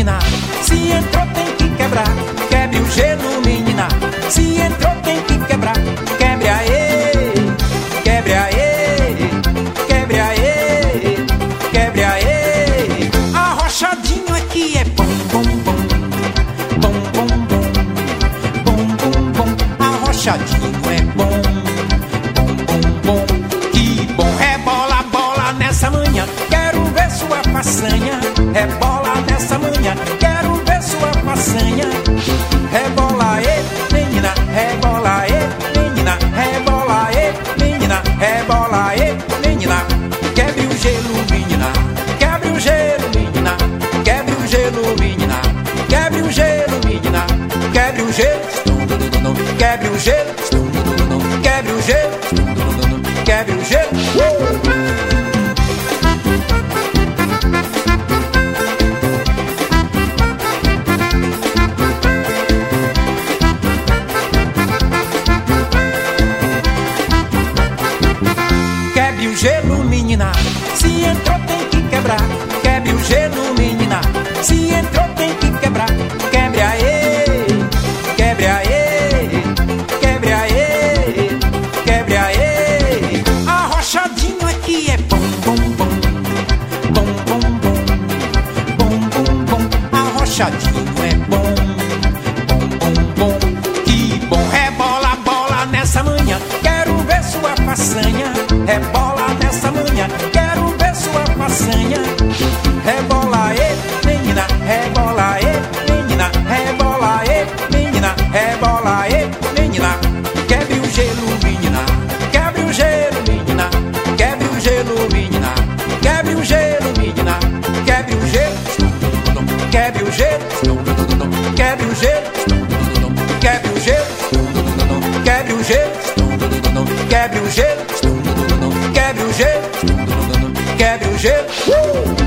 menina. Se entrou tem que quebrar. Quebre o gelo, menina. Se entrou tem que quebrar. Quebre aê, quebre aê, quebre aê, quebre aê. Arrochadinho aqui é bom, bom, bom, bom, bom, bom, bom, bom, bom. Arrochadinho é bom, bom, bom, bom. Que bom, rebola, bola nessa manhã. Quero ver sua façanha. Rebola nessa manhã. Quero ver sua façanha. Rebola, menina, rebola, menina, rebola, menina, rebola, menina. Quebre o gelo, menina, quebre o gelo, menina, quebre o gelo, menina, quebre o gelo, menina, quebre o gelo, quebre o gelo, quebre o gelo, quebre o gelo. Quebre o gelo, menina. Se entrou tem que quebrar. Quebre o gelo, menina. Se entrou tem que quebrar. Quebre aê, quebre aê, quebre aê, quebre aê. Arrochadinho aqui é bom, bom, bom, bom, bom, bom, bom, bom, bom. Arrochadinho é bom, bom, bom, bom. Que bom, rebola, bola nessa manhã. Quero ver sua façanha. Rebola nessa manhã, quero ver sua façanha. Rebola, menina, rebola, menina, rebola, menina, rebola, menina. Quebre o gelo, menina, quebre o gelo, menina, quebre o gelo, menina, quebre o gelo, menina, quebre o gelo, quebre o gelo, quebre o gelo, quebre o gelo, quebre o gelo, quebre o gelo. Quebre o gelo, quebre o gelo.